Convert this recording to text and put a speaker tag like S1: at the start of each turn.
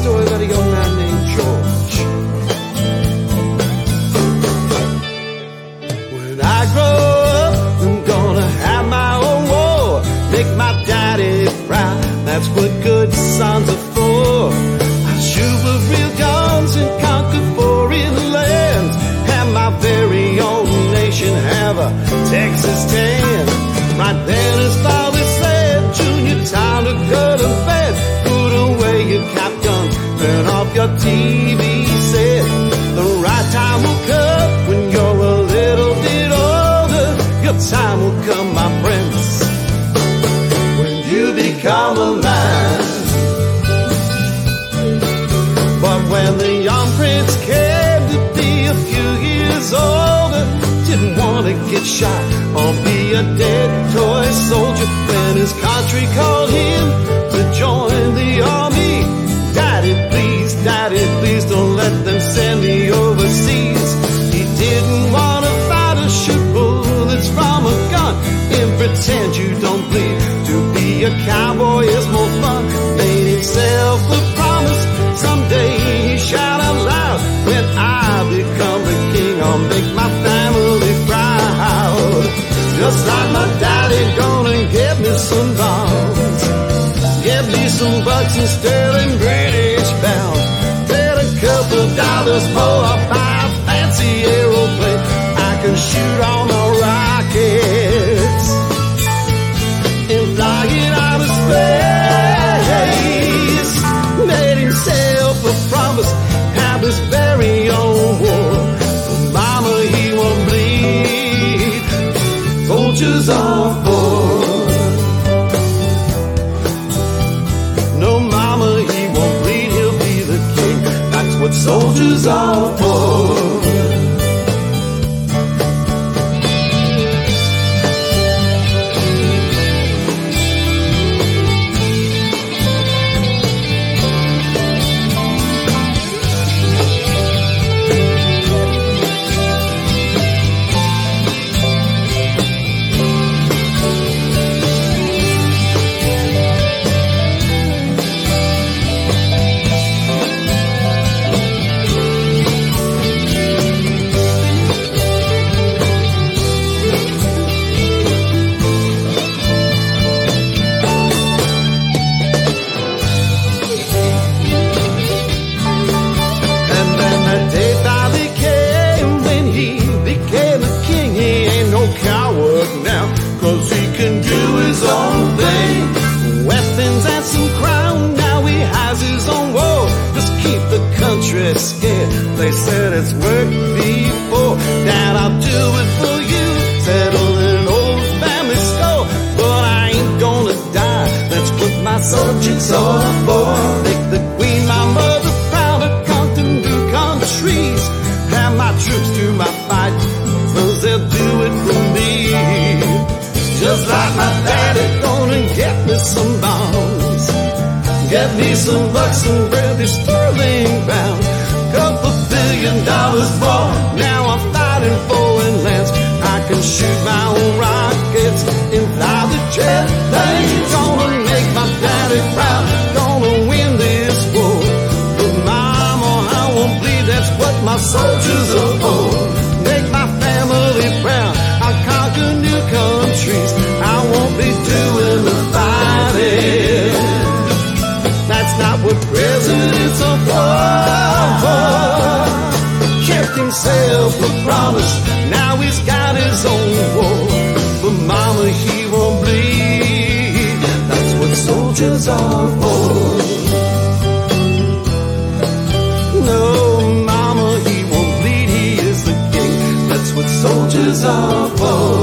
S1: story about a young man named George. When I grow up, I'm gonna have my own war, make my daddy proud. That's what good sons are for. I shoot with real guns and conquer foreign lands. Have my very own nation, have a Texas tan. Right then his father said, Junior, time to go to bed. Put away your cap gun, turn off your TV set. The right time will come when you're a little bit older. Your time will come, my friends, when you become a man. But when the young prince came to be a few years older, didn't want to get shot or be a dead toy soldier. When his country called him to join the army, Daddy, please don't let them send me overseas. He didn't want to fight or shoot bullets from a gun and pretend you don't bleed. To be a cowboy is more fun. Made himself a promise, someday he shout out loud, when I become the king, I'll make my family proud. Just like my daddy, gonna give me some bonds, give me some bucks and sterling British pounds. Bet a couple dollars more, I'll buy a fancy aeroplane. I can shoot on the rockets and fly it out of space. Made himself a promise, have his very own war. But mama, he won't bleed, soldiers on board. No, mama, he won't bleed, he'll be the king. That's what soldiers are for. Scared. They said it's worked before, that I'll do it for you, settle an old family score. But I ain't gonna die, that's what my subjects are for. Make the queen my mother proud of conquer new countries. Have my troops do my fight, cause they'll do it for me. Just like my daddy, gonna get me some bonds, get me some bucks and British sterling pounds. Couple $1 billion more, now I'm fighting foreign lands. I can shoot my own rockets and fly the jet plane. Gonna make my daddy proud, gonna win this war. But mama, I won't bleed, that's what my soldiers are for. Make my family proud, I'll conquer new countries. I won't be doing the fighting, that's not what presidents are for. Kept himself a promise, now he's got his own war. But mama, he won't bleed, that's what soldiers are for. No, mama, he won't bleed, he is the king, that's what soldiers are for.